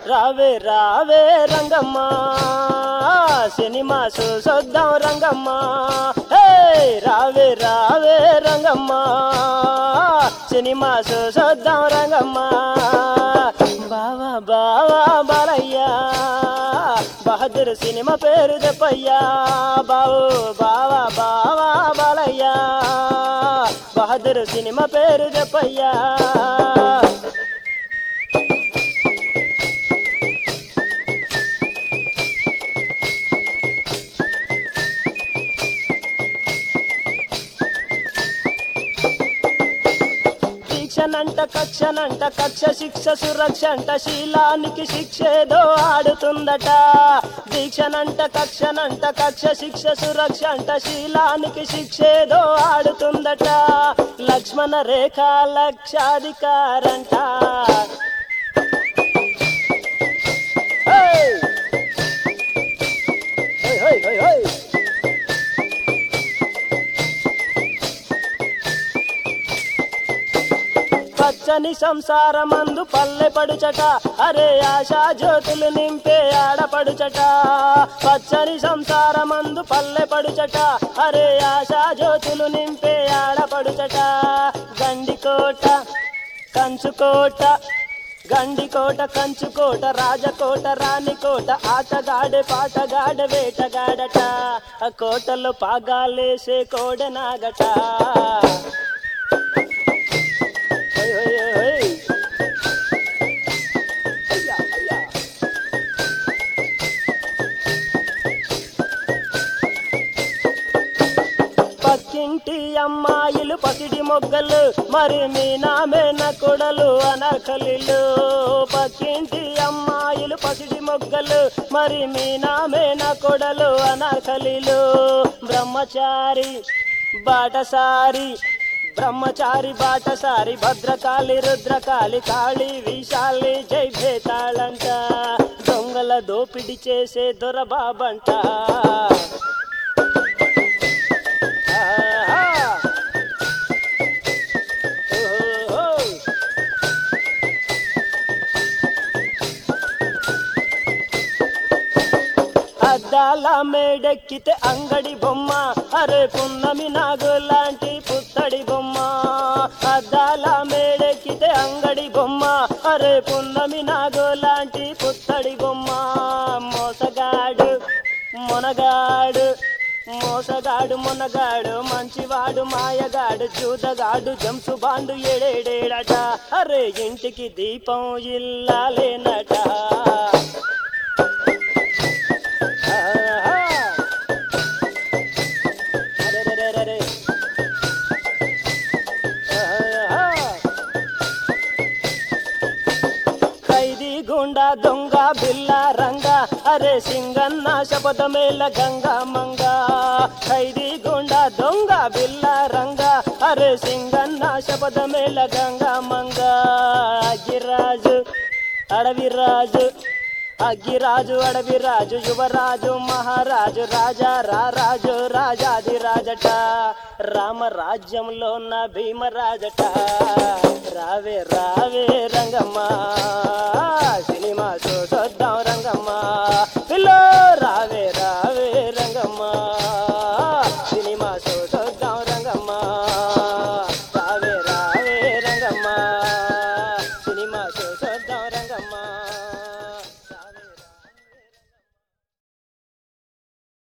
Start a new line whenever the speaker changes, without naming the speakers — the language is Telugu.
రావే రావే రంగమ్మ సినిమా చూసొద్దాం రంగమ్మ హే రావే రావే రంగమ్మ సినిమా చూసొద్దాం రంగమ్మ బావా బావా బాలయ్య బహదూర్ సినిమా పేరు చెప్పయ్యా బావు బావా బావా బాలయ్య బహదూర్ సినిమా పేరు చెప్పయ్యా కక్షనంట కక్ష శిక్ష సురక్ష అంట శీలానికి శిక్షేదో ఆడుతుందట దీక్షనంట కక్షనంట కక్ష శిక్ష సురక్ష అంట శీలానికి శిక్షేదో ఆడుతుందట లక్ష్మణ రేఖ లక్షాధికారంట పచ్చని సంసారమందు పల్లె పడుచట అరే ఆశా జ్యోతులు నింపే ఆడపడుచట పచ్చని సంసారమందు పల్లె పడుచట అరే ఆశా జ్యోతులు నింపే ఆడపడుచట గండికోట కంచుకోట గండికోట కంచుకోట రాజకోట రాణికోట ఆటగాడే పాటగాడే వేటగాడట ఆ కోటలో పాగాలేసే కోడెనాగట పక్కింటి అమ్మాయిలు పసిడి మొగ్గలు మరి మీ నామేన కొడలు అనర్కలిలు పక్కింటి అమ్మాయిలు పసిడి మొగ్గలు మరి మీ నామేన కొడలు అనర్కలిలు బ్రహ్మచారి బాటసారి బ్రహ్మచారి బాటసారి భద్రకాళి రుద్రకాళి కాళి విశాలి జై భేతాళంట దొంగల దోపిడి చేసే దొరబాబంట అద్దాల మేడెక్కితే అంగడి బొమ్మ అరే పున్నమి నాగు లాంటి పుత్తడి బొమ్మ అద్దాల మేడెక్కితే అంగడి బొమ్మ అరే పున్నమి నాగు లాంటి పుత్తడి బొమ్మ మోసగాడు మొనగాడు మోసగాడు మొనగాడు మంచివాడు మాయగాడు జూదగాడు జంసు బాండు ఏడేడేడట అరే ఇంటికి దీపం ఇల్లాలేనట గుండా దొంగ బిల్ల రంగ అరే సింగన్న శపథమేల గంగా మంగ ఖైదీ గుండా దొంగ బిల్ల రంగ అరే సింగన్న శపథమేల గంగా మంగ అగ్గిరాజు అడవిరాజు అగ్గిరాజు అడవిరాజు యువరాజు మహారాజు రాజా రారాజు రాజాదిరాజట రామరాజ్యంలో నా భీమరాజట రావే రావే రంగమ్మ